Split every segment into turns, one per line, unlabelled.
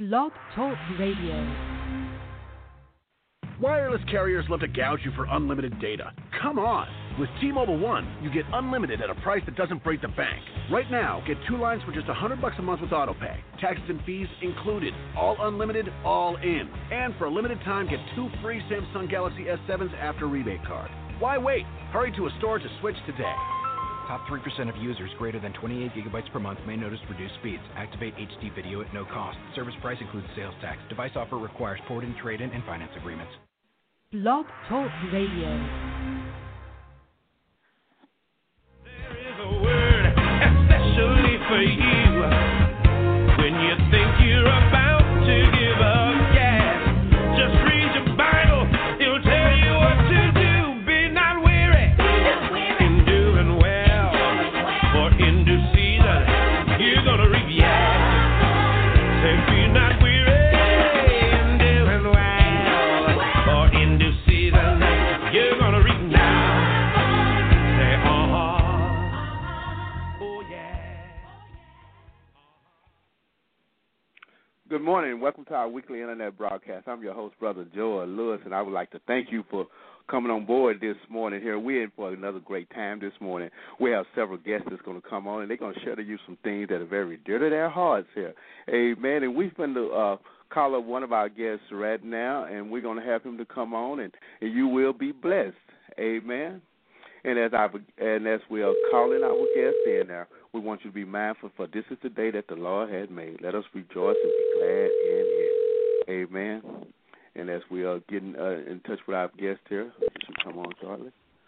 Blog Talk Radio.
Wireless carriers love to gouge you for unlimited data. Come on! With T-Mobile One, you get unlimited at a price that doesn't break the bank. Right now, get 2 lines for just $100 a month with AutoPay. Taxes and fees included. All unlimited, all in. And for a limited time, get 2 free Samsung Galaxy S7s after rebate card. Why wait? Hurry to a store to switch today.
Top 3% of users greater than 28 gigabytes per month may notice reduced speeds. Activate HD video at no cost. Service price includes sales tax. Device offer requires port-in, trade-in, and finance agreements.
Blog Talk Radio.
There is a word especially for you when you think you're about to give up. Yeah, just read your Bible. It'll tell you what to do. Be not weary in doing well, for in due season you're gonna reap. Yeah, say be not weary. You're gonna reap now. Say, oh yeah.
Good morning. Welcome to our weekly internet broadcast. I'm your host, Brother Joel Lewis, and I would like to thank you for coming on board this morning here. We're in for another great time this morning. We have several guests that's going to come on, and they're going to share to you some things that are very dear to their hearts here. Amen. And we've been to call up one of our guests right now, and we're going to have him to come on, and you will be blessed. Amen. And as we are calling our guests in now, we want you to be mindful, for this is the day that the Lord has made. Let us rejoice and be glad in it. Amen. And as we are getting in touch with our guest here, you should come on shortly.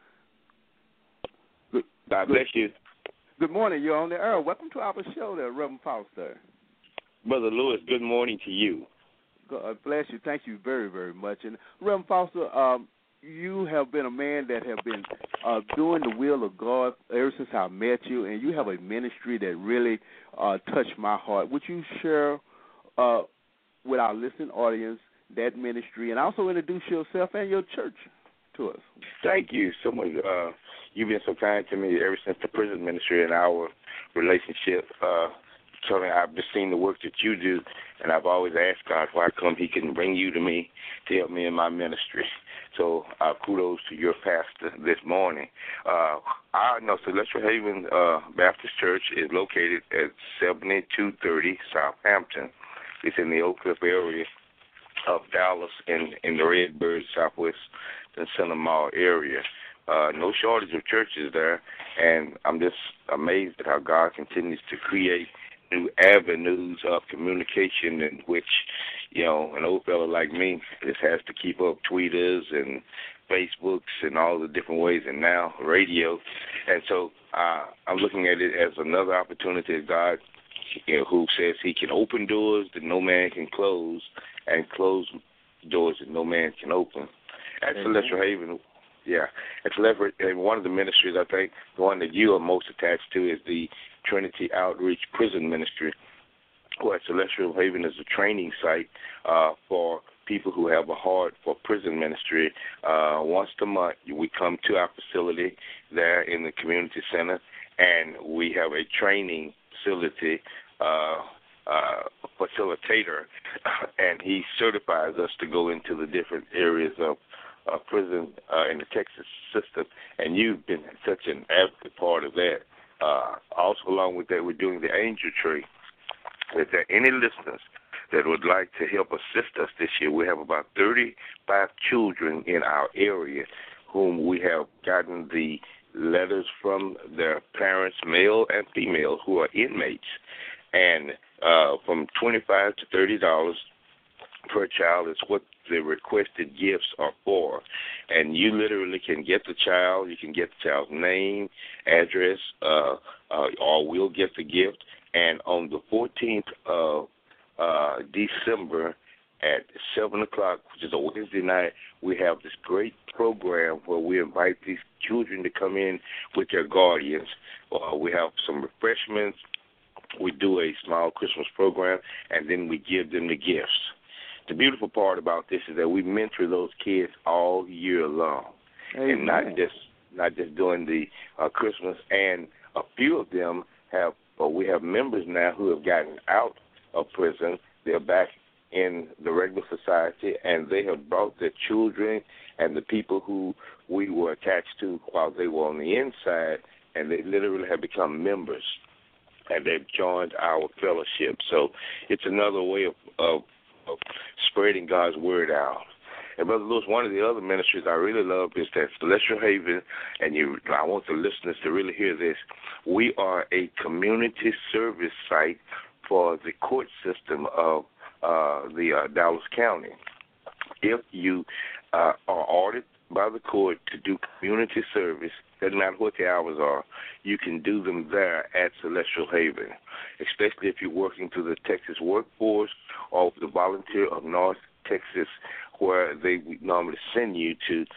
God bless you.
Good morning. You're on the air. Welcome to our show there, Reverend Foster.
Brother Lewis, good morning to you.
God bless you. Thank you very, very much. And Reverend Foster, you have been a man that have been doing the will of God ever since I met you, and you have a ministry that really touched my heart. Would you share with our listening audience that ministry, and also introduce yourself and your church to us?
Thank you so much. You've been so kind to me ever since the prison ministry and our relationship. I've just seen the work that you do, and I've always asked God why come he couldn't bring you to me to help me in my ministry. So kudos to your pastor this morning. I know Celestial Haven Baptist Church is located at 7230 Southampton. It's in the Oak Cliff area of Dallas in the Redbird, Southwest and Center Mall area. No shortage of churches there, and I'm just amazed at how God continues to create new avenues of communication in which, an old fellow like me just has to keep up Twitters and Facebooks and all the different ways, and now radio. And so I'm looking at it as another opportunity of God, who says he can open doors that no man can close and close doors that no man can open. At Celestial Haven, at Celestial Haven, one of the ministries, I think, the one that you are most attached to is the Trinity Outreach Prison Ministry, where Celestial Haven is a training site for people who have a heart for prison ministry. Once a month, we come to our facility there in the community center, and we have a training facility facilitator, and he certifies us to go into the different areas of prison in the Texas system, and you've been such an active part of that. Also, along with that, we're doing the Angel Tree. If there are any listeners that would like to help assist us this year, we have about 35 children in our area whom we have gotten the letters from their parents, male and female, who are inmates, and from $25 to $30 per child is what the requested gifts are for. And you literally can get the child, you can get the child's name, address, or we'll get the gift. And on the 14th of December at 7 o'clock, which is a Wednesday night, we have this great program where we invite these children to come in with their guardians. We have some refreshments. We do a small Christmas program, and then we give them the gifts. The beautiful part about this is that we mentor those kids all year long. Amen. And not just during the Christmas. And a few of them we have members now who have gotten out of prison. They're back in the regular society, and they have brought their children and the people who we were attached to while they were on the inside, and they literally have become members, and they've joined our fellowship. So it's another way of spreading God's word out. And Brother Lewis, one of the other ministries I really love is that Celestial Haven, and I want the listeners to really hear this. We are a community service site for the court system of the Dallas County. If you are ordered by the court to do community service, doesn't matter what the hours are, you can do them there at Celestial Haven, especially if you're working through the Texas workforce or the volunteer of North Texas, where they normally send you to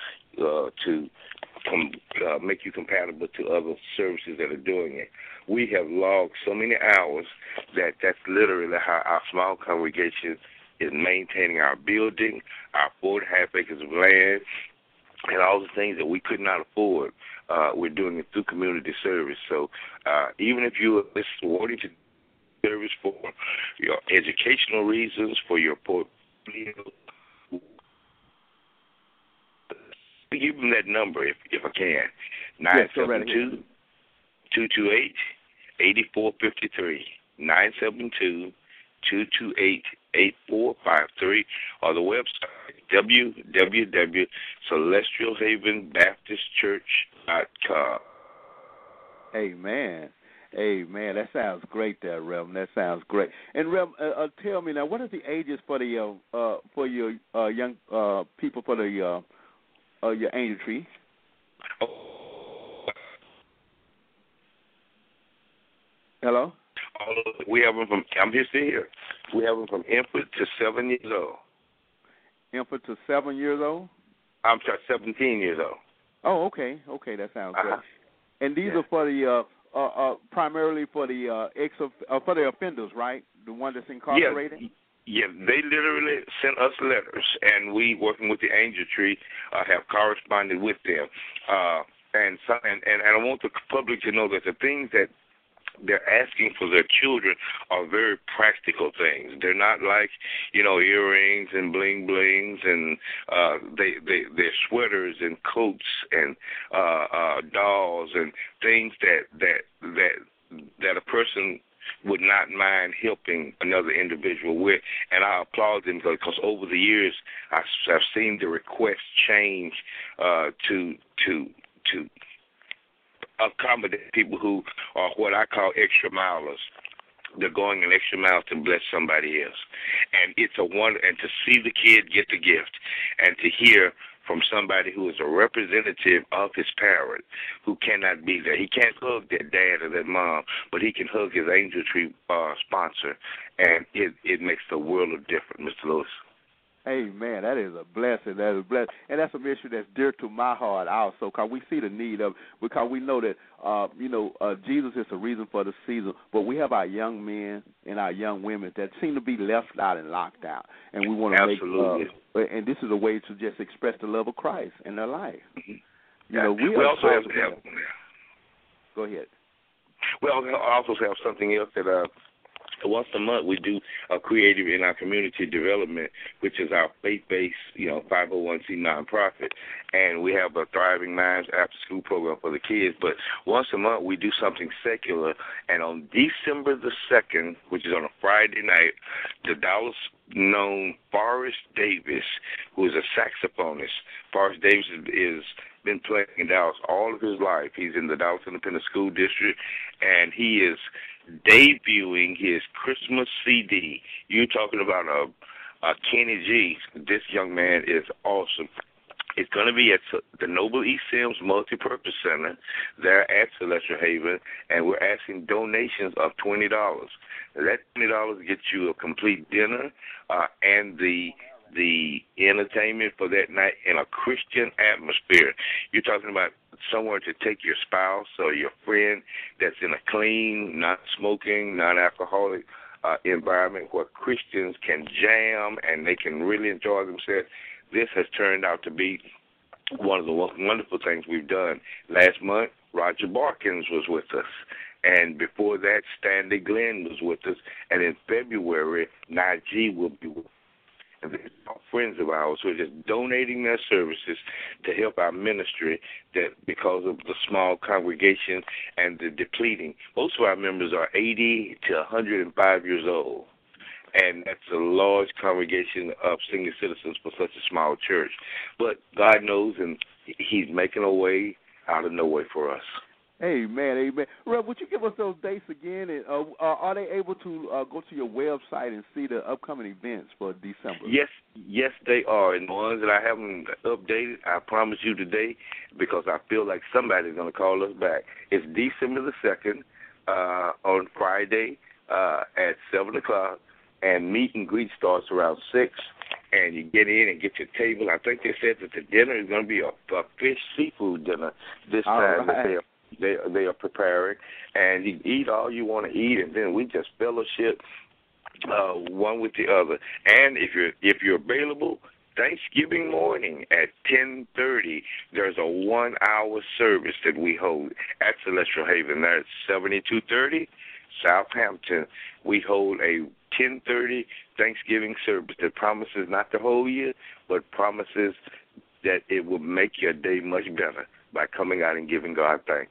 make you compatible to other services that are doing it. We have logged so many hours that's literally how our small congregation is maintaining our building, our 4.5 acres of land, and all the things that we could not afford. We're doing it through community service. So even if you are wanting to service for your educational reasons, for your portfolio, give them that number if I can. 972-228-8453. 972-228-8453, or the website www.celestialhavenbaptistchurch.com.
Amen. Amen. That sounds great, there, Reverend. That sounds great. And Reverend, tell me now, what are the ages for the for your young people for the your angel tree? Hello.
We have them from. I'm just here. We have them from infant to 7 years old.
Infant to 7 years old.
I'm sorry, 17 years old.
Oh, okay. Okay, that sounds great. And these are for the primarily for the for the offenders, right? The one that's incarcerated.
Yeah, they literally sent us letters, and we, working with the Angel Tree, have corresponded with them. And I want the public to know that the things that they're asking for their children are very practical things. They're not like, earrings and bling blings, and they're sweaters and coats and dolls and things that a person would not mind helping another individual with. And I applaud them because over the years I've seen the request change to accommodate people who are what I call extra milers. They're going an extra mile to bless somebody else. And it's a wonder, and to see the kid get the gift and to hear from somebody who is a representative of his parent who cannot be there. He can't hug their dad or their mom, but he can hug his Angel Tree sponsor, and it makes the world of difference, Mr. Lewis.
Amen. That is a blessing. That is a blessing. And that's a mission that's dear to my heart also, because we see the need of, because we know that, Jesus is the reason for the season, but we have our young men and our young women that seem to be left out and locked out. And we want to and this is a way to just express the love of Christ in their life.
Mm-hmm. We also have
Go ahead.
We also have something else that once a month we do a creative in our community development, which is our faith-based, 501c nonprofit, and we have a Thriving Minds after-school program for the kids. But once a month we do something secular, and on December the 2nd, which is on a Friday night, the Dallas-known Forrest Davis, who is a saxophonist. Forrest Davis is been playing in Dallas all of his life. He's in the Dallas Independent School District, and he is debuting his Christmas CD. You're talking about a Kenny G. This young man is awesome. It's going to be at the Noble E. Sims Multipurpose Center there at Celestial Haven, and we're asking donations of $20. That $20 gets you a complete dinner and the entertainment for that night in a Christian atmosphere. You're talking about somewhere to take your spouse or your friend that's in a clean, non-smoking, non-alcoholic environment where Christians can jam and they can really enjoy themselves. This has turned out to be one of the wonderful things we've done. Last month, Roger Barkins was with us. And before that, Stanley Glenn was with us. And in February, Najee will be with us. friends of ours who are just donating their services to help our ministry, that because of the small congregation and the depleting. Most of our members are 80 to 105 years old. And that's a large congregation of senior citizens for such a small church. But God knows, and he's making a way out of no way for us.
Amen, amen. Rev, would you give us those dates again? And are they able to go to your website and see the upcoming events for December?
Yes, they are. And the ones that I haven't updated, I promise you today, because I feel like somebody's going to call us back. It's December the 2nd on Friday at 7 o'clock, and meet and greet starts around 6. And you get in and get your table. I think they said that the dinner is going to be a fish seafood dinner this time. Right. That they are preparing, and you eat all you want to eat, and then we just fellowship one with the other. And if you're available, Thanksgiving morning at 10:30, there's a 1-hour service that we hold at Celestial Haven. That's 7230 Southampton. We hold a 10:30 Thanksgiving service that promises not the whole year, but promises that it will make your day much better by coming out and giving God thanks.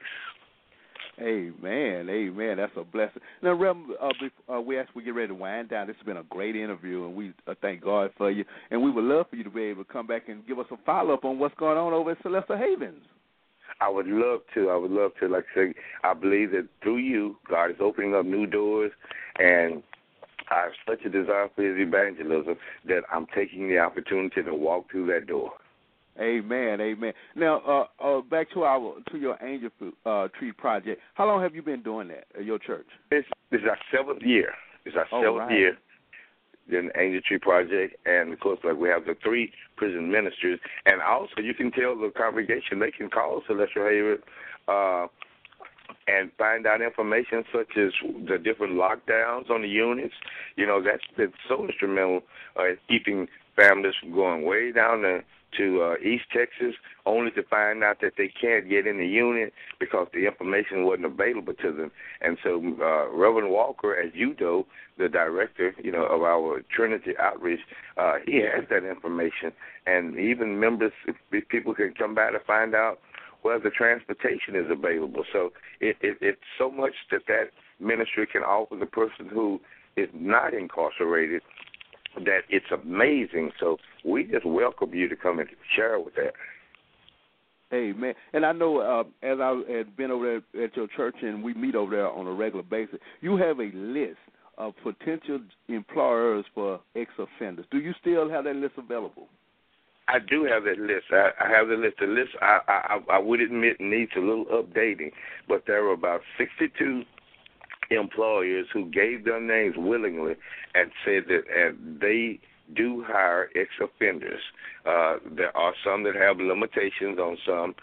Amen, amen. That's a blessing. Now, Rev, as we get ready to wind down, this has been a great interview, and we thank God for you. And we would love for you to be able to come back and give us a follow-up on what's going on over at Celestial Havens.
I would love to. Like I say, I believe that through you, God is opening up new doors, and I have such a desire for his evangelism that I'm taking the opportunity to walk through that door.
Amen, amen. Now, back to your Angel Tree Project. How long have you been doing that at your church?
This is our 7th year. It's our 7th year in the Angel Tree Project, and of course, like we have the 3 prison ministers, and also you can tell the congregation they can call Celestial Haven and find out information such as the different lockdowns on the units. You know, that's been so instrumental in keeping families from going way down to East Texas, only to find out that they can't get in the unit because the information wasn't available to them. And so Reverend Walker, as you know, the director, of our Trinity Outreach, he has that information. And even members, if people can come by to find out where the transportation is available. So it's so much that ministry can offer the person who is not incarcerated that it's amazing. So we just welcome you to come and share with that.
Amen. And I know as I had been over there at your church and we meet over there on a regular basis, you have a list of potential employers for ex-offenders. Do you still have that list available?
I do have that list. I have the list. The list, I would admit, needs a little updating, but there are about 62 employers who gave their names willingly and said that they do hire ex-offenders. There are some that have limitations on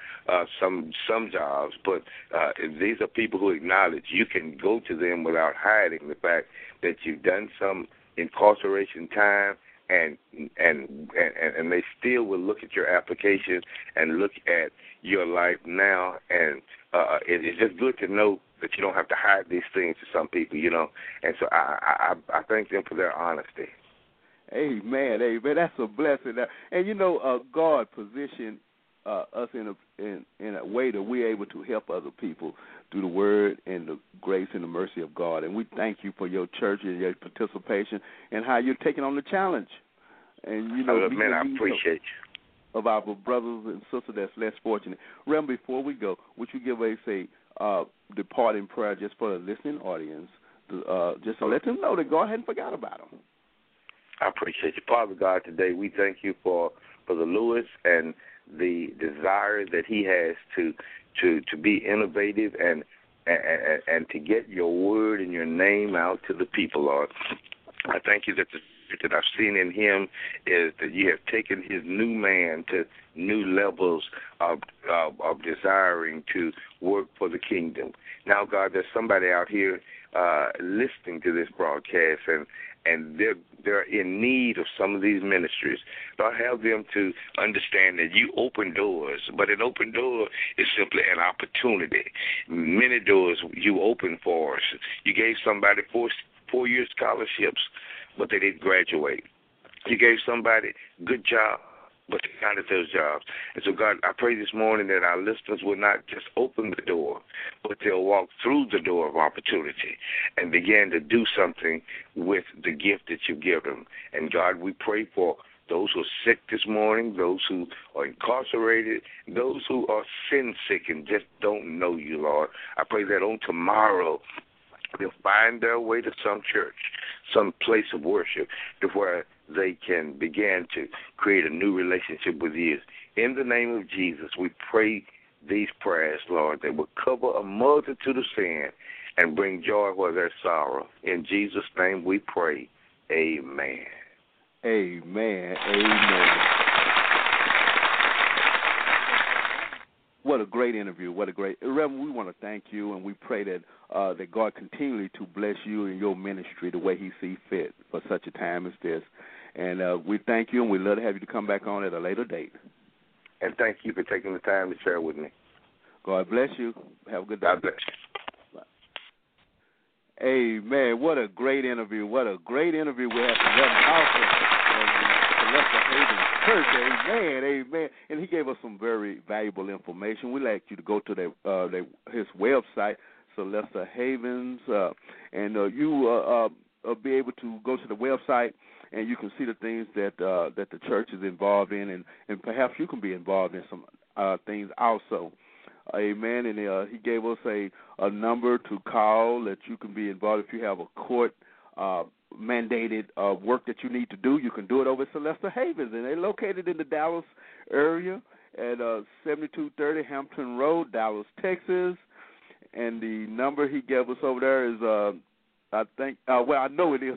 some jobs, but these are people who acknowledge you can go to them without hiding the fact that you've done some incarceration time, and they still will look at your application and look at your life now, and it's just good to know that you don't have to hide these things to some people, And so I thank them for their honesty.
Amen, amen. That's a blessing. And God positioned us in a way that we're able to help other people through the word and the grace and the mercy of God. And we thank you for your church and your participation and how you're taking on the challenge. And
I appreciate you.
Of our brothers and sisters that's less fortunate. Rem, before we go, would you give a departing prayer just for the listening audience, just to let them know that God hadn't forgot about them?
I appreciate you. Father God, today we thank you for the Lewis and the desire that he has to be innovative and to get your word and your name out to the people, Lord. I thank you that the that I've seen in him is that you have taken his new man to new levels of desiring to work for the kingdom. Now, God, there's somebody out here listening to this broadcast, and they're in need of some of these ministries. Lord, help them to understand that you open doors, but an open door is simply an opportunity. Many doors you open for us. You gave somebody four-year scholarships, but they didn't graduate. You gave somebody good job, but they counted those jobs. And so, God, I pray this morning that our listeners will not just open the door, but they'll walk through the door of opportunity and begin to do something with the gift that you give them. And, God, we pray for those who are sick this morning, those who are incarcerated, those who are sin sick and just don't know you, Lord. I pray that on tomorrow they'll find their way to some church, some place of worship, to where they can begin to create a new relationship with you. In the name of Jesus, we pray these prayers, Lord, that will cover a multitude of sin and bring joy where there's sorrow. In Jesus' name we pray. Amen.
Amen. Amen. What a great interview. Reverend, we want to thank you, and we pray that that God continually to bless you and your ministry the way he sees fit for such a time as this. And we thank you, and we'd love to have you to come back on at a later date.
And thank you for taking the time to share with me.
God bless you. Have a good day.
God bless you.
Amen. What a great interview. What a great interview we had from Reverend Alfred and Celeste Havens Church. Amen. Amen. And he gave us some very valuable information. We'd like you to go to his website, Celeste Havens, and you be able to go to the website, and you can see the things that the church is involved in, and perhaps you can be involved in some things also. Amen. And he gave us a number to call that you can be involved if you have a court mandated work that you need to do. You can do it over at Celeste Havens, and they're located in the Dallas area at 7230 Hampton Road, Dallas, Texas. And the number he gave us over there is, I know it is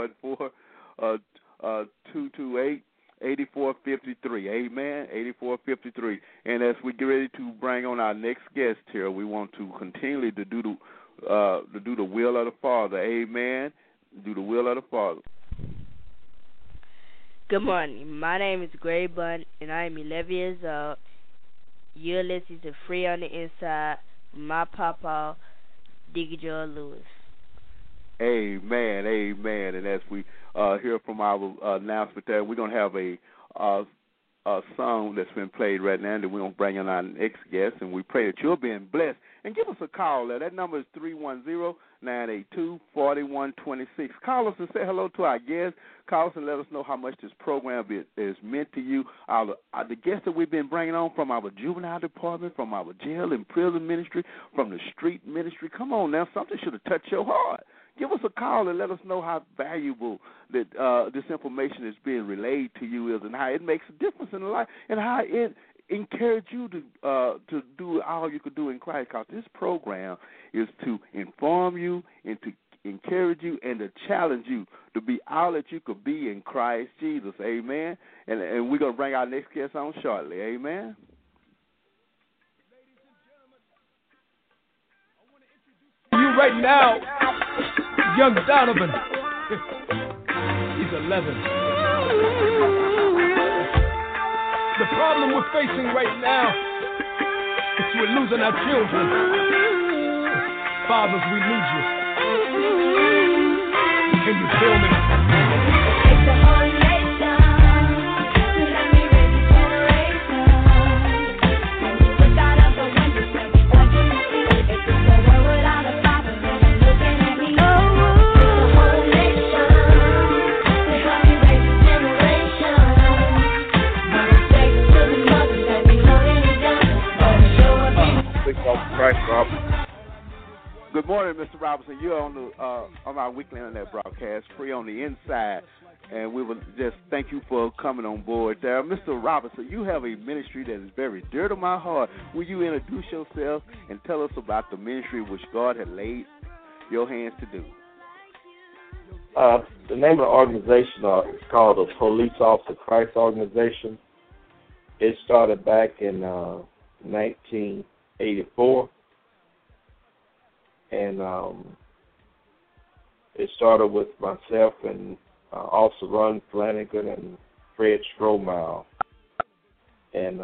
214-228-8453. Amen, 8453. And as we get ready to bring on our next guest here, we want to continually to do the will of the Father. Amen. Do the will of the Father.
Good morning. My name is Gray Bunn, and I am 11 years old. You're listening to Free on the Inside with my papa, Diggy Joe Lewis.
Amen, amen. And as we hear from our announcement there, we're going to have a song that's been played right now, and then we're going to bring in our next guest, and we pray that you're being blessed. And give us a call there. That number is 310-982-4126. Call us and say hello to our guests. Call us and let us know how much this program is meant to you. The guests that we've been bringing on from our juvenile department, from our jail and prison ministry, from the street ministry. Come on now, something should have touched your heart. Give us a call and let us know how valuable that this information is being relayed to you is, and how it makes a difference in life, and how it encourage you to do all you could do in Christ. Because this program is to inform you and to encourage you and to challenge you to be all that you could be in Christ Jesus. Amen. And we're going to bring our next guest on shortly. Amen.
You right now, young Donovan. He's 11. The problem we're facing right now is we're losing our children. Fathers, we need you. Can you feel me? It's a whole nation. Let me raise a generation. When you look out of the window, baby, what do you see? It's just a world without a father, and looking at me. It's a whole nation. Let me raise a generation.
Good morning, Mr. Robinson. You're on our weekly internet broadcast, Free on the Inside, and we would just thank you for coming on board there. Mr. Robinson, you have a ministry that is very dear to my heart. Will you introduce yourself and tell us about the ministry which God had laid your hands to do?
The name of the organization is called the Police Officer Christ Organization. It started back in 1984. And it started with myself and Officer Ron Flanagan and Fred Strohmeyer. And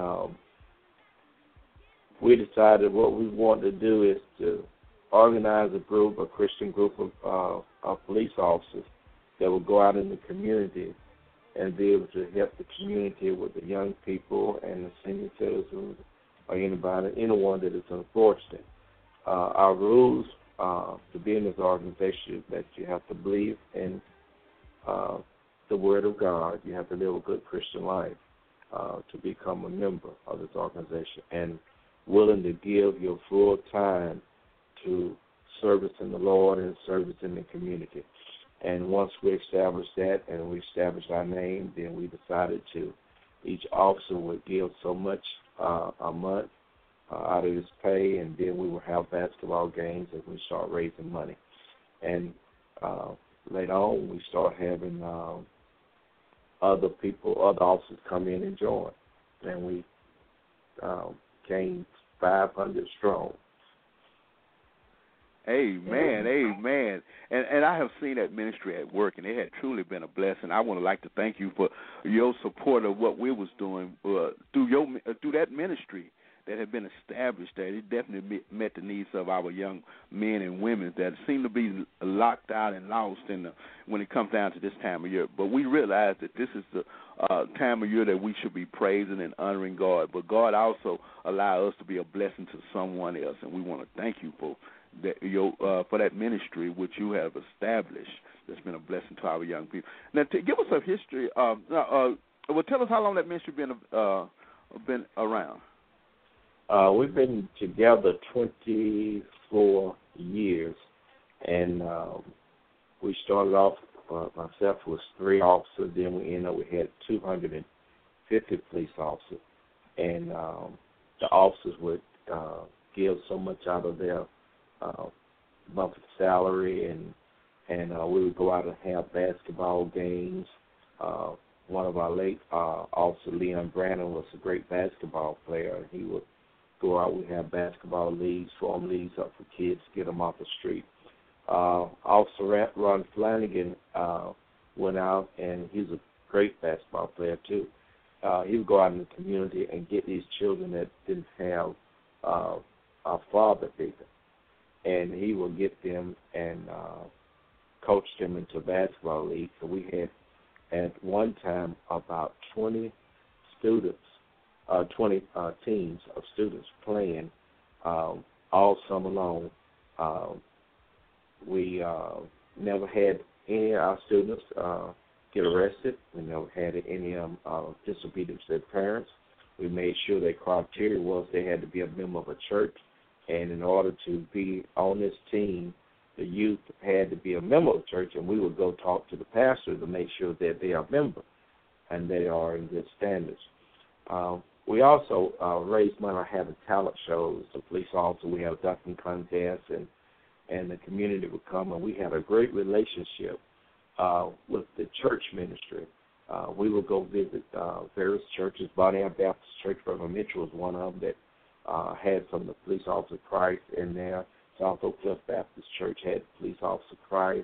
we decided what we wanted to do is to organize a Christian group of police officers that would go out in the community and be able to help the community with the young people and the senior citizens or anyone that is unfortunate. Our rules to be in this organization is that you have to believe in the Word of God. You have to live a good Christian life to become a member of this organization, and willing to give your full time to service in the Lord and service in the community. And once we established that and we established our name, then we decided to, each officer would give so much a month out of his pay, and then we would have basketball games and we start raising money. And later on, we start having other officers come in and join. And we came 500 strong.
Amen. And I have seen that ministry at work, and it had truly been a blessing. I want to like to thank you for your support of what we was doing through that ministry that had been established there. It definitely met the needs of our young men and women that seem to be locked out and lost when it comes down to this time of year. But we realize that this is the time of year that we should be praising and honoring God. But God also allow us to be a blessing to someone else, and we want to thank you for that ministry which you have established. That's been a blessing to our young people. Now, give us a history. Tell us how long that ministry been around.
We've been together 24 years, and we started off, myself was 3 officers, then we ended up, we had 250 police officers, and the officers would give so much out of their monthly salary, and we would go out and have basketball games. One of our late officer, Leon Brandon, was a great basketball player, and he would go out, we have basketball leagues, form leagues up for kids, get them off the street. Officer Ron Flanagan went out, and he's a great basketball player too. He would go out in the community and get these children that didn't have a father figure, and he would get them and coach them into basketball league. So we had at one time about 20 students, 20 teams of students playing all summer long. We never had any of our students get arrested. We never had any of them disobedient to their parents. We made sure their criteria was they had to be a member of a church, and in order to be on this team, the youth had to be a member of the church, and we would go talk to the pastor to make sure that they are a member and they are in good standards. We also raise money by having talent shows. The police officer, we have ducking contests, and the community would come, and we had a great relationship with the church ministry. We would go visit various churches. Bonnie Baptist Church, Reverend Mitchell was one of them that had some of the police officer Christ in there. South Oak Cliff Baptist Church had police officer Christ.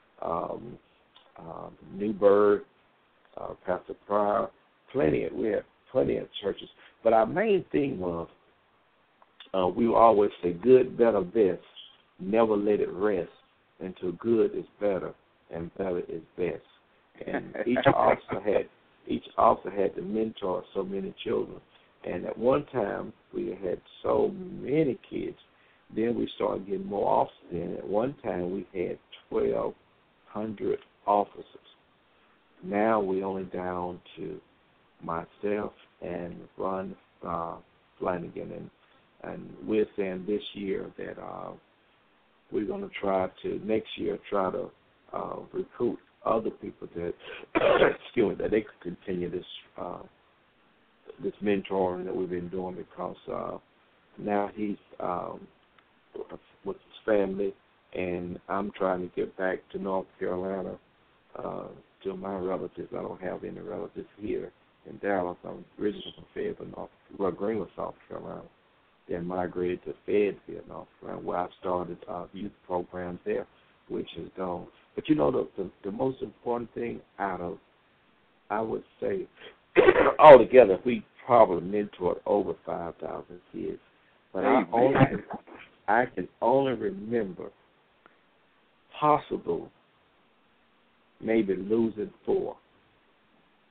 Newburgh, Pastor Pryor, we had plenty of churches. But our main thing was we always say good, better, best. Never let it rest until good is better and better is best. And each officer had to mentor so many children. And at one time, we had so many kids. Then we started getting more officers in. At one time, we had 1,200 officers. Now we're only down to myself and Ron Flanagan. And we're saying this year that we're going to try to, next year, recruit other people that, that they could continue this mentoring that we've been doing, because now he's with his family, and I'm trying to get back to North Carolina to my relatives. I don't have any relatives here in Dallas. I'm originally from Fayetteville, Greenwood, South Carolina. Then migrated to Fayetteville, North Carolina, where I started youth programs there, which is gone. But the most important thing I would say, altogether, we probably mentored over 5,000 kids. But I can only remember possible maybe losing 4.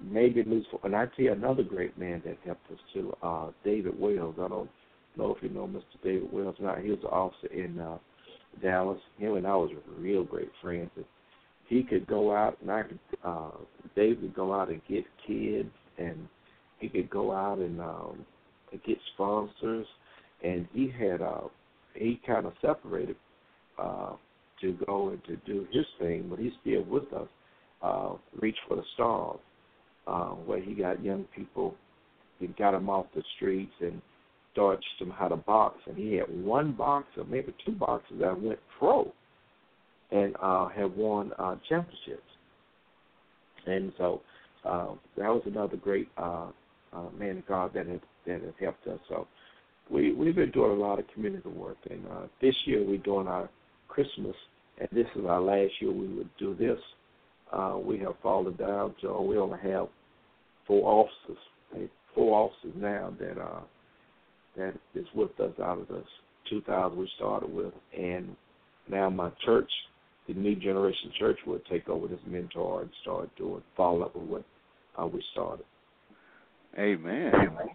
maybe lose. And I tell you another great man that helped us too, David Wells. I don't know if you know Mr. David Wells. Now he was an officer in Dallas. Him and I was real great friends. And he could go out, and David would go out and get kids, and he could go out and get sponsors. And he had he kind of separated to go and to do his thing, but he's still with us. Reach for the Stars, where he got young people, he got them off the streets and taught them how to box. And he had one boxer, maybe two boxers that went pro and have won championships. And so that was another great man of God that has helped us. So we've been doing a lot of community work. And this year we're doing our Christmas, and this is our last year we would do this. We have fallen down to we only have 4 officers now that is with us out of the 2,000 we started with, and now my church, the New Generation Church, will take over this mentor and start follow up with what we started.
Amen.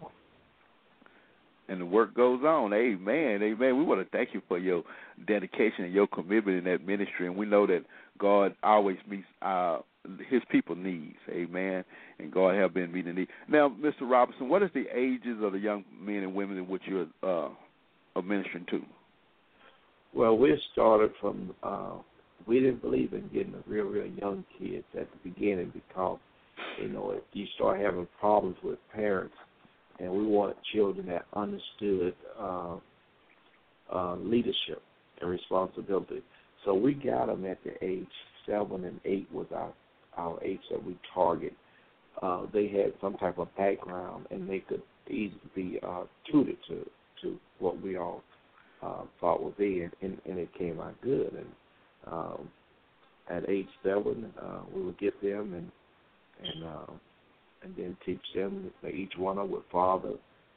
And the work goes on. Amen. Amen. We want to thank you for your dedication and your commitment in that ministry. And we know that God always meets his people needs. Amen. And God have been meeting needs. Now, Mr. Robinson, what is the ages of the young men and women in which you're ministering to?
Well, we started from, we didn't believe in getting the real young kids at the beginning because, if you start having problems with parents, and we wanted children that understood leadership and responsibility. So we got them at the age 7 and 8 was our age that we target. They had some type of background, and they could easily be tutored to what we all thought would be, and it came out good. And at age 7, we would get them and then teach them, each one of them would father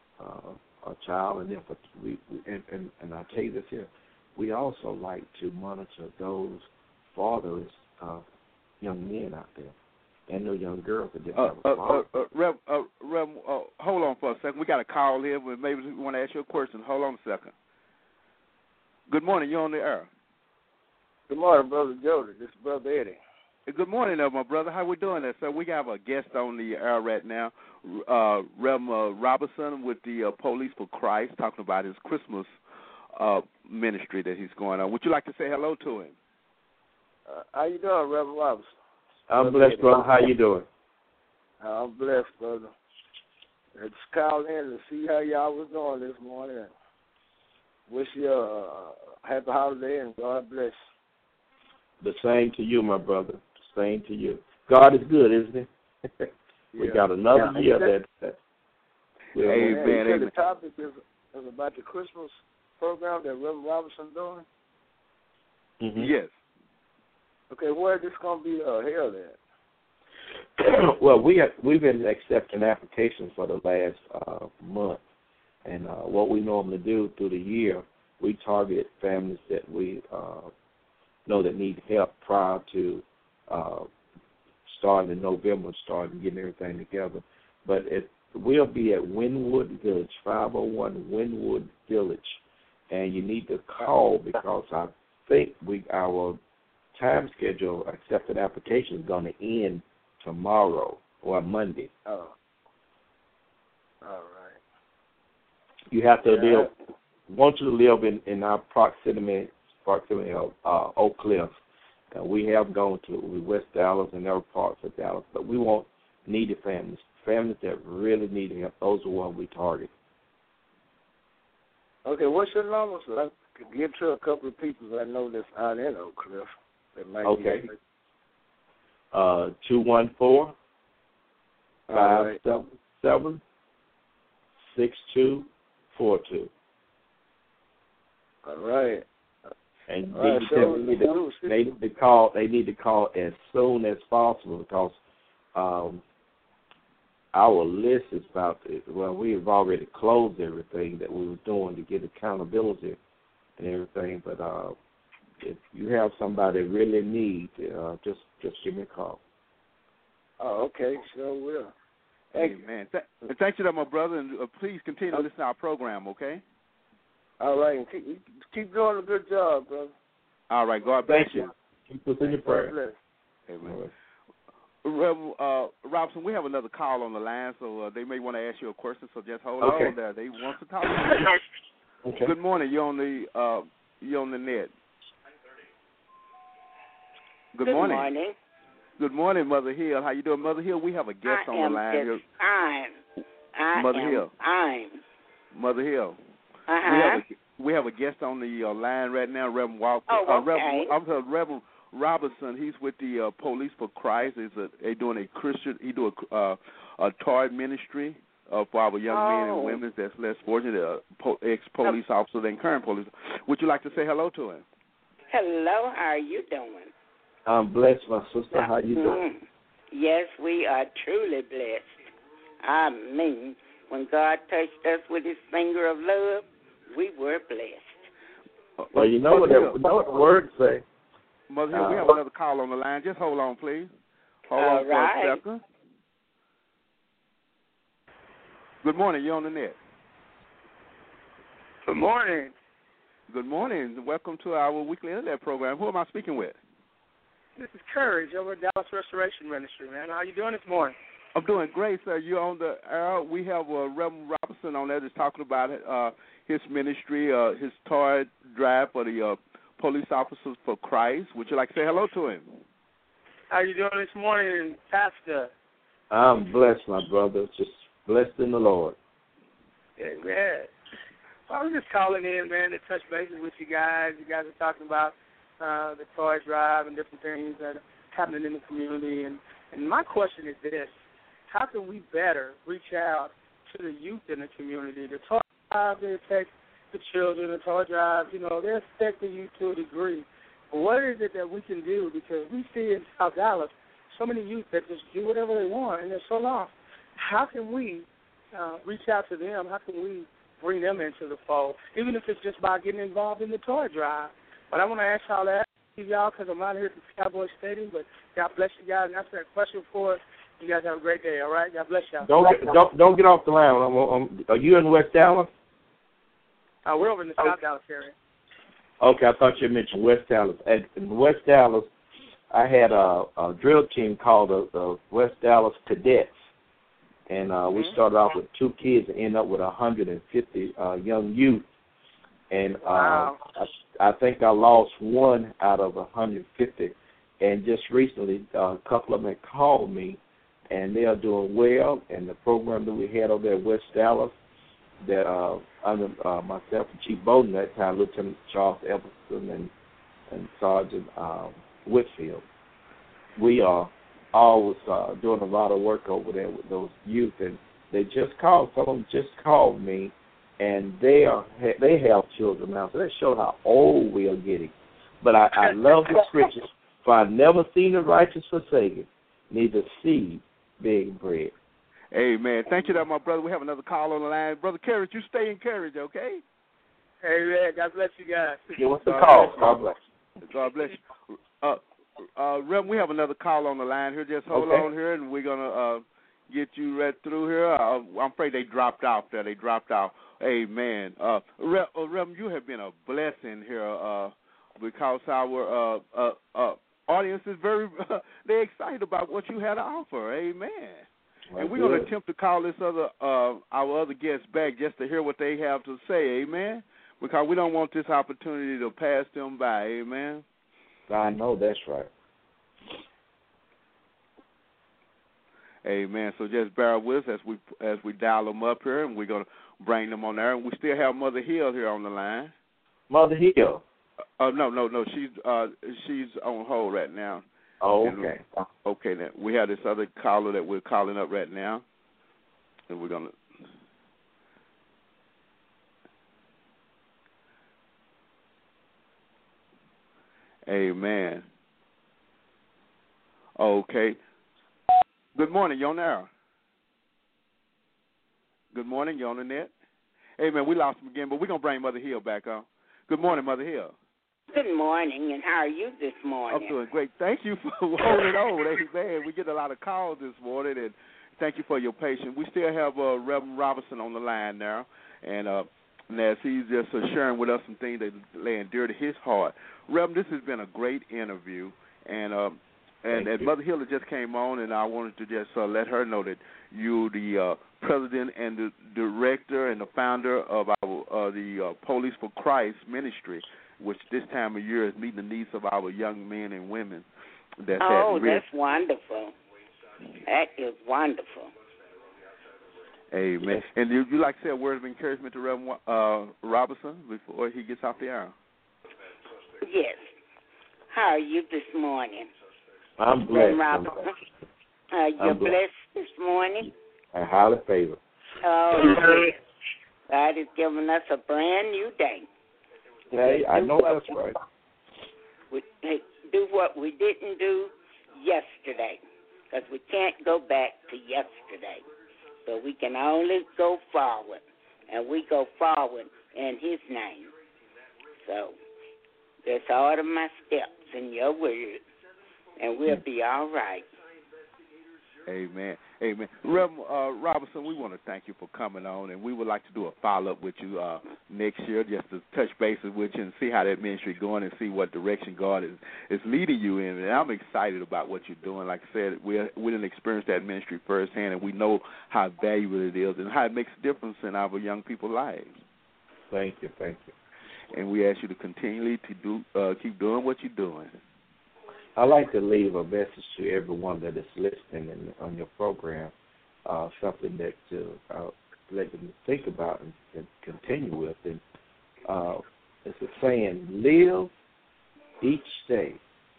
a child, and then and I tell you this here, we also like to monitor those fathers of young men out there and the young girls that didn't have a father.
Rev, hold on for a second. We got a call here. Maybe we want to ask you a question. Hold on a second. Good morning. You're on the air.
Good morning, Brother Jody. This is Brother Eddie.
Good morning, my brother. How we doing there, sir? We have a guest on the air right now, Rev Robinson with the Police for Christ, talking about his Christmas ministry that he's going on. Would you like to say hello to him?
How you doing, Reverend Robinson?
I'm blessed, brother. How you doing?
I'm blessed, brother. I just called in to see how y'all was doing this morning. Wish you a happy holiday and God bless.
The same to you, my brother. The same to you. God is good, isn't he? We got another year that
Amen.
The topic is about the Christmas program that Reverend Robinson doing?
Mm-hmm.
Yes.
Okay, where is this going to be held at?
Well, we've been accepting applications for the last month, and what we normally do through the year, we target families that we know that need help prior to starting in November, starting getting everything together. But it will be at Wynwood Village, 501 Wynwood Village, and you need to call because I think our time schedule accepted application is going to end tomorrow or Monday.
Oh, all right.
You have to want you to live in our proximity of Oak Cliff. We have gone to West Dallas and other parts of Dallas, but we want needy families that really need help. Those are what we target.
Okay, what's your number so I can get to a couple of people that I know that's out in Oak Cliff that might
be 214-577-6242.
All right.
And they need to call as soon as possible because our list is we have already closed everything that we were doing to get accountability and everything. But if you have somebody really need, just give me a call.
Oh, okay, sure will. Thank you.
Amen. Thank you, my brother, and please continue to listen to our program, okay?
All right, and keep doing a good job, brother.
All right, God bless you.
Keep us in your prayer.
God bless.
Amen. Reverend Robinson, we have another call on the line, so they may want to ask you a question, so just hold on there. They want to talk to you.
Okay.
Good morning. You're on the net. Good morning. Good morning, Mother Hill. How you doing, Mother Hill? We have a guest on the line here. Mother Hill. We have a guest on the line right now, Reverend Walker. Reverend Robinson. He's with the Police for Christ. They doing a Christian. He do a toy ministry for our young men and women that's less fortunate, ex-police officers and current police. Would you like to say hello to him?
Hello. How are you doing?
I'm blessed, my sister. How you doing?
Yes, we are truly blessed. I mean, when God touched us with his finger of love, we were blessed.
Well, you know what the words say.
Mother Hill, we have another call on the line. Just hold on, please. Hold on for a second. Good morning. You're on the net.
Good morning.
Good morning. Welcome to our weekly internet program. Who am I speaking with?
This is Courage over at Dallas Restoration Ministry, man. How you doing this morning?
I'm doing great, sir. You're on the air. We have Reverend Robinson on there that's talking about his ministry, his toy drive for the Police Officers for Christ. Would you like to say hello to him?
How you doing this morning, Pastor?
I'm blessed, my brother. Just blessed in the Lord.
Amen. Well, I was just calling in, man, to touch bases with you guys. You guys are talking about the toy drive and different things that are happening in the community. And my question is this: how can we better reach out to the youth in the community? The toy drive, they affect the children. The toy drive, they're affecting you to a degree. But what is it that we can do? Because we see in South Dallas so many youth that just do whatever they want, and they're so lost. How can we reach out to them? How can we bring them into the fold, even if it's just by getting involved in the toy drive? But I want to ask y'all because I'm out here at the Cowboy Stadium. But God bless you guys and answer that question for us. You guys have a great day. All right, God bless y'all.
Don't get off the line. Are you in West Dallas?
We're over in the South Dallas area.
Okay, I thought you mentioned West Dallas. In West Dallas, I had a drill team called the West Dallas Cadets, and we started off with 2 kids and ended up with 150 young youth. And I think I lost 1 out of 150. And just recently, a couple of them had called me, and they are doing well. And the program that we had over there at West Dallas, that under myself and Chief Bowden that time, Lieutenant Charles Everson and Sergeant Whitfield, we are always doing a lot of work over there with those youth. And they just called. Some of them just called me. And they have children now, so that shows how old we are getting. But I love the scriptures. For I've never seen the righteous forsaken, neither seed begging bread.
Amen. Thank you, my brother. We have another call on the line. Brother Courage, you stay encouraged, okay?
Amen. God bless you guys.
Give us a call. God bless you.
God bless you. Reverend, we have another call on the line here. Just hold on here, and we're going to get you right through here. I'm afraid they dropped off there. They dropped off. Amen. Reverend, you have been a blessing here because our audience is very they're excited about what you had to offer. Amen. And we're going to attempt to call this our other guests back just to hear what they have to say. Amen. Because we don't want this opportunity to pass them by. Amen.
I know that's right.
Amen. So just bear with us as we dial them up here, and we're going to bring them on there. And we still have Mother Hill here on the line.
Mother Hill?
No. She's on hold right now.
Oh, okay.
Okay, then we have this other caller that we're calling up right now, and we're going to. Amen. Okay. Good morning. You're on there. Good morning. You're on the net. Amen. We lost him again, but we're going to bring Mother Hill back on. Good morning, Mother Hill.
Good morning, and how are you this morning?
I'm doing great. Thank you for holding on. Amen. We get a lot of calls this morning, and thank you for your patience. We still have Reverend Robinson on the line now, and as he's just sharing with us some things that lay dear to his heart. Reverend, this has been a great interview, and Mother Hiller just came on, and I wanted to just let her know that you're the president and the director and the founder of the Police for Christ ministry, which this time of year is meeting the needs of our young men and women. That's
wonderful. That is wonderful.
Amen. And would you like to say a word of encouragement to Reverend Robinson before he gets off the air?
Yes. How are you this morning?
I'm blessed.
Reverend Robinson, you're blessed this morning?
I'm highly favored.
Oh, yes. God has given us a brand new day.
Hey, I know that's right.
We do what we didn't do yesterday, because we can't go back to yesterday. So we can only go forward, and we go forward in His name. So just order my steps in your word, and we'll be all right.
Amen. Amen. Reverend Robinson, we want to thank you for coming on, and we would like to do a follow-up with you next year just to touch bases with you and see how that ministry is going and see what direction God is leading you in. And I'm excited about what you're doing. Like I said, we didn't experience that ministry firsthand, and we know how valuable it is and how it makes a difference in our young people's lives.
Thank you.
And we ask you to continually to keep doing what you're doing.
I'd like to leave a message to everyone that is listening on your program, something that let them think about and continue with. And it's a saying, live each day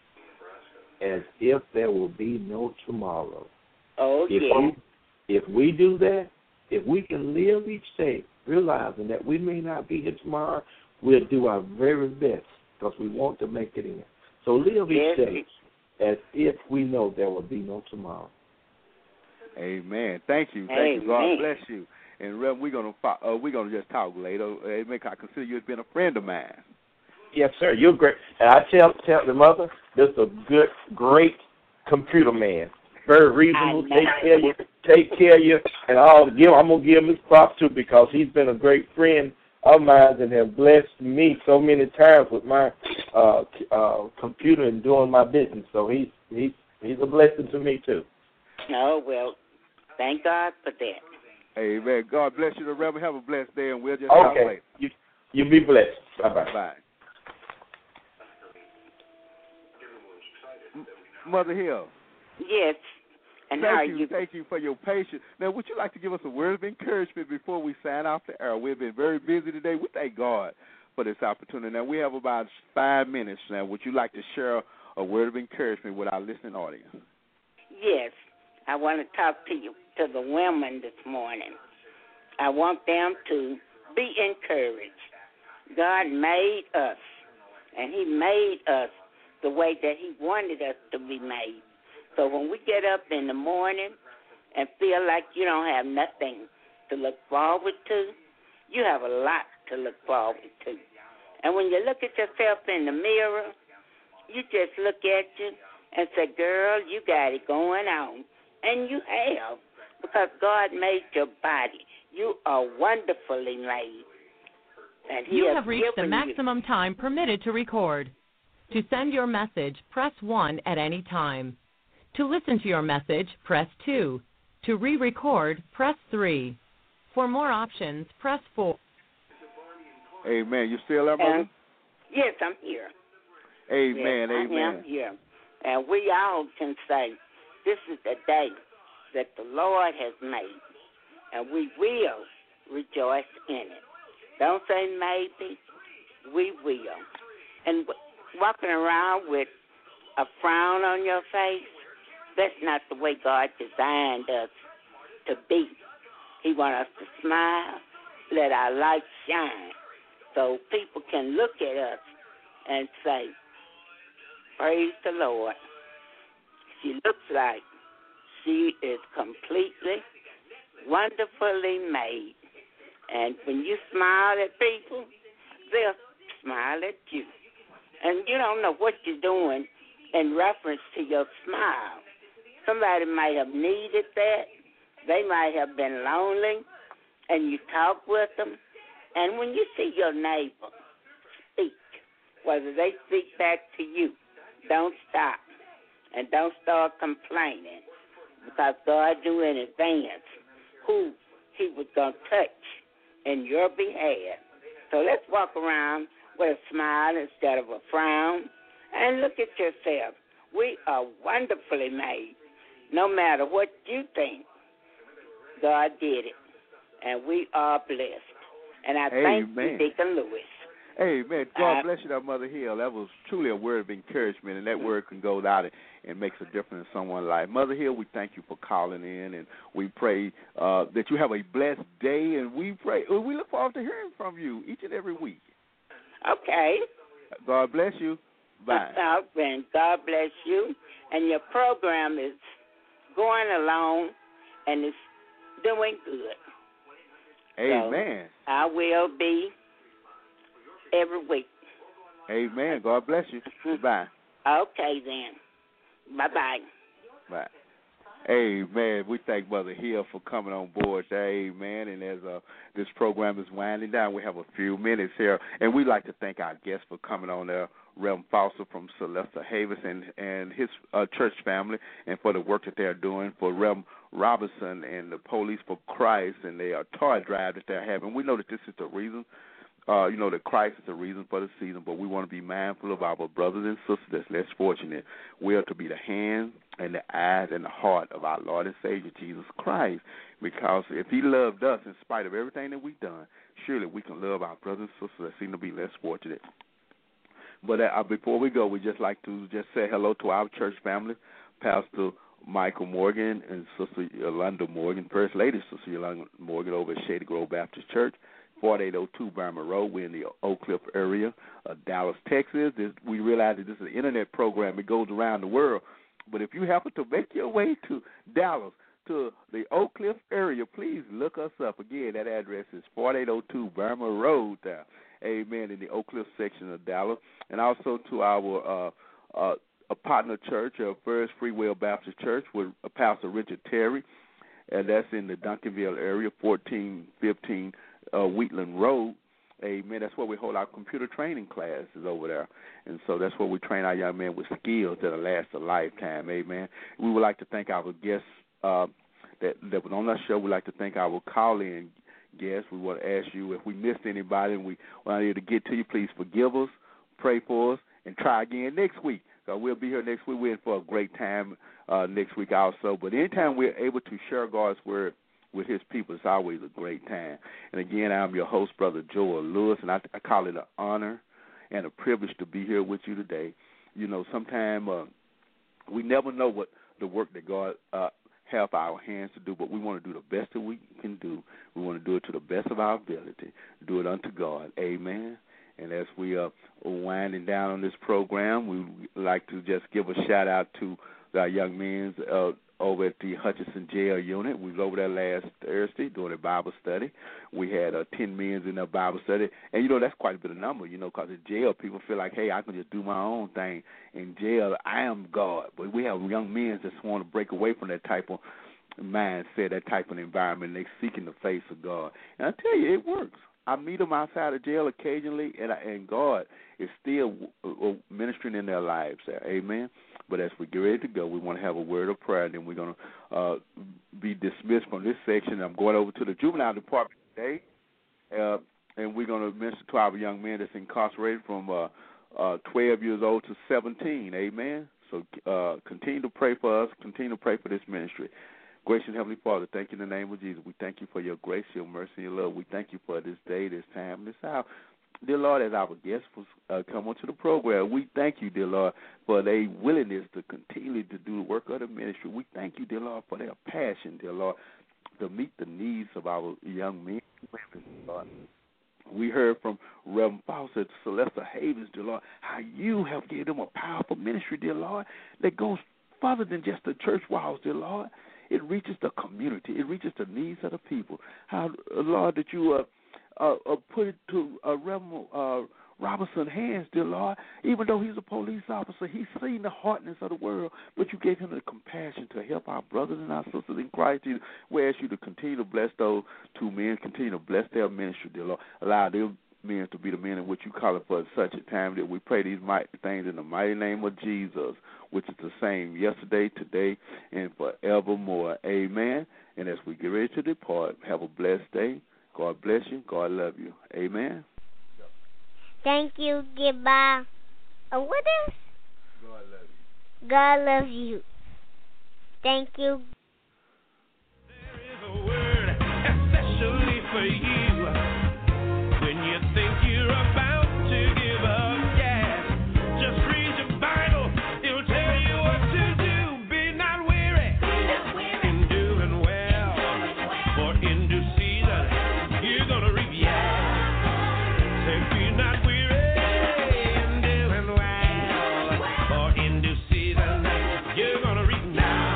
as if there will be no tomorrow.
Oh,
If we do that, if we can live each day realizing that we may not be here tomorrow, we'll do our very best because we want to make it in. So live each day as if we know there will be no tomorrow.
Amen. Thank you. Thank you. God bless you. And Reverend, we're gonna just talk later. I consider you as being a friend of mine.
Yes, sir. You're great. And I tell the mother, this is a great computer man. Very reasonable. Take care of you, and I'm gonna give him his props too because he's been a great friend of mine and have blessed me so many times with my computer and doing my business. So he's a blessing to me too.
Oh, well, thank God for that.
Amen. God bless you, the Reverend. Have a blessed day, and we'll just talk later.
You be blessed. Bye-bye.
Bye. Mother Hill.
Yes. And how are you?
Thank you for your patience. Now, would you like to give us a word of encouragement before we sign off the air? We've been very busy today. We thank God for this opportunity. Now, we have about 5 minutes now. Would you like to share a word of encouragement with our listening audience?
Yes. I want to talk to the women this morning. I want them to be encouraged. God made us, and He made us the way that He wanted us to be made. So when we get up in the morning and feel like you don't have nothing to look forward to, you have a lot to look forward to. And when you look at yourself in the mirror, you just look at you and say, girl, you got it going on. And you have, because God made your body. You are wonderfully made. And
You have reached the maximum time permitted to record. To send your message, press 1 at any time. To listen to your message, press 2. To re-record, press 3. For more options, press 4.
Amen. You still there, Mother?
Yes, I'm here.
Amen.
Yes,
amen.
I am here. And we all can say, this is the day that the Lord has made, and we will rejoice in it. Don't say maybe, we will. And walking around with a frown on your face, that's not the way God designed us to be. He wants us to smile, let our light shine, so people can look at us and say, praise the Lord. She looks like she is completely, wonderfully made. And when you smile at people, they'll smile at you. and you don't know what you're doing in reference to your smile. Somebody might have needed that. They might have been lonely, and you talk with them. And when you see your neighbor, speak. Whether they speak back to you, don't stop. And don't start complaining, because God knew in advance who he was going to touch in your behalf. So let's walk around with a smile instead of a frown, and look at yourself. We are wonderfully made. No matter what you think, God did it, and we are blessed. And I thank you, Deacon Lewis.
Amen. God bless you, Mother Hill. That was truly a word of encouragement, and that word can go out and makes a difference in someone's life. Mother Hill, we thank you for calling in, and we pray that you have a blessed day, and we look forward to hearing from you each and every week.
Okay.
God bless you. Bye.
And God bless you. And your program is going along, and it's doing good.
Amen.
So I will be every week.
Amen. God bless you. Bye.
Okay, then. Bye-bye.
Bye. Amen. We thank Mother Hill for coming on board. Amen. And as this program is winding down, we have a few minutes here. And we'd like to thank our guests for coming on there, Reverend Foster from Celeste Havis and his church family, and for the work that they're doing, for Reverend Robinson and the Police for Christ and their toy drive that they're having. We know that this is the reason. That Christ is the reason for the season, but we want to be mindful of our brothers and sisters that's less fortunate. We are to be the hands and the eyes and the heart of our Lord and Savior, Jesus Christ, because if he loved us in spite of everything that we've done, surely we can love our brothers and sisters that seem to be less fortunate. But before we go, we'd just like to just say hello to our church family, Pastor Michael Morgan and Sister Yolanda Morgan, First Lady Sister Yolanda Morgan over at Shady Grove Baptist Church, 4802 Burma Road. We're in the Oak Cliff area of Dallas, Texas. We realize that this is an internet program. It goes around the world. But if you happen to make your way to Dallas, to the Oak Cliff area, please look us up. Again, that address is 4802 Burma Road there. Amen, in the Oak Cliff section of Dallas. And also to our a partner church, First Free Will Baptist Church, with Pastor Richard Terry, and that's in the Duncanville area, 1415 Wheatland Road. Amen. That's where we hold our computer training classes over there. And so that's where we train our young men with skills that'll last a lifetime. Amen. We would like to thank our guests that was on our show. We'd like to thank our call-in guests. We want to ask you if we missed anybody and we weren't able to get to you, please forgive us, pray for us, and try again next week. So we'll be here next week. We're in for a great time next week also. But anytime we're able to share God's word with his people, it's always a great time. And again, I'm your host, Brother Joel Lewis, and I call it an honor and a privilege to be here with you today. You know, sometimes we never know what the work that God have our hands to do, but we want to do the best that we can do. We want to do it to the best of our ability, do it unto God. Amen. And as we are winding down on this program, we would like to just give a shout-out to our young men over at the Hutchinson Jail Unit. We was over there last Thursday doing a Bible study. We had 10 men in that Bible study. And, you know, that's quite a bit of number, you know, because in jail people feel like, hey, I can just do my own thing. In jail, I am God. But we have young men that want to break away from that type of mindset, that type of environment. They're seeking the face of God. And I tell you, it works. I meet them outside of jail occasionally, and God is still ministering in their lives there. Amen. But as we get ready to go, we want to have a word of prayer, and then we're going to be dismissed from this section. I'm going over to the juvenile department today, and we're going to minister to our young men that's incarcerated from 12 years old to 17. Amen. So continue to pray for us. Continue to pray for this ministry. Gracious Heavenly Father, thank you in the name of Jesus. We thank you for your grace, your mercy, and your love. We thank you for this day, this time, this hour. Dear Lord, as our guests come onto the program, we thank you, dear Lord, for their willingness to continue to do the work of the ministry. We thank you, dear Lord, for their passion, dear Lord, to meet the needs of our young men and women, Lord. We heard from Reverend Foster at Celeste Havens, dear Lord, how you have given them a powerful ministry, dear Lord, that goes further than just the church walls, dear Lord. It reaches the community. It reaches the needs of the people. How, Lord, that you put it to Reverend Robinson's hands, dear Lord. Even though he's a police officer, he's seen the hardness of the world, but you gave him the compassion to help our brothers and our sisters in Christ. We ask you to continue to bless those two men, continue to bless their ministry, dear Lord. Allow them men to be the men in which you call it for such a time that we pray these mighty things in the mighty name of Jesus, which is the same yesterday, today, and forevermore. Amen. And as we get ready to depart, have a blessed day. God bless you. God love you. Amen.
Thank you. Goodbye. What else?
God love you.
God love you. Thank you.
There is a word especially for you when you think you're about to give up. Yeah, just read your Bible. It'll tell you what to do. Be not weary in doing well, for in due season you're gonna reap. Yeah, say be not weary in doing well, for in due season you're gonna reap now.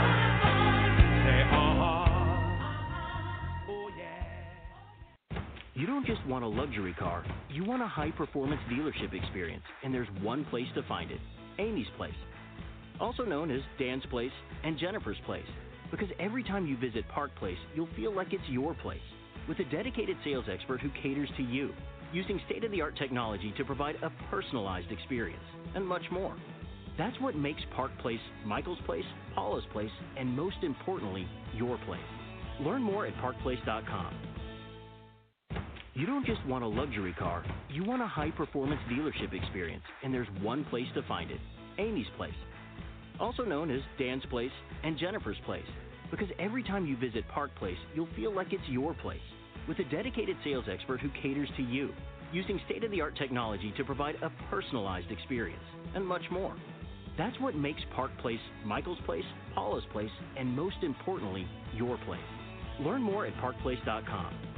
You don't just want a luxury car, you want a high-performance dealership experience, and there's one place to find it, Amy's Place. Also known as Dan's Place and Jennifer's Place, because every time you visit Park Place, you'll feel like it's your place, with a dedicated sales expert who caters to you, using state-of-the-art technology to provide a personalized experience, and much more. That's what makes Park Place Michael's Place, Paula's Place, and most importantly, your place. Learn more at parkplace.com. You don't just want a luxury car, you want a high-performance dealership experience, and there's one place to find it, Amy's Place. Also known as Dan's Place and Jennifer's Place, because every time you visit Park Place, you'll feel like it's your place, with a dedicated sales expert who caters to you, using state-of-the-art technology to provide a personalized experience, and much more. That's what makes Park Place Michael's Place, Paula's Place, and most importantly, your place. Learn more at parkplace.com.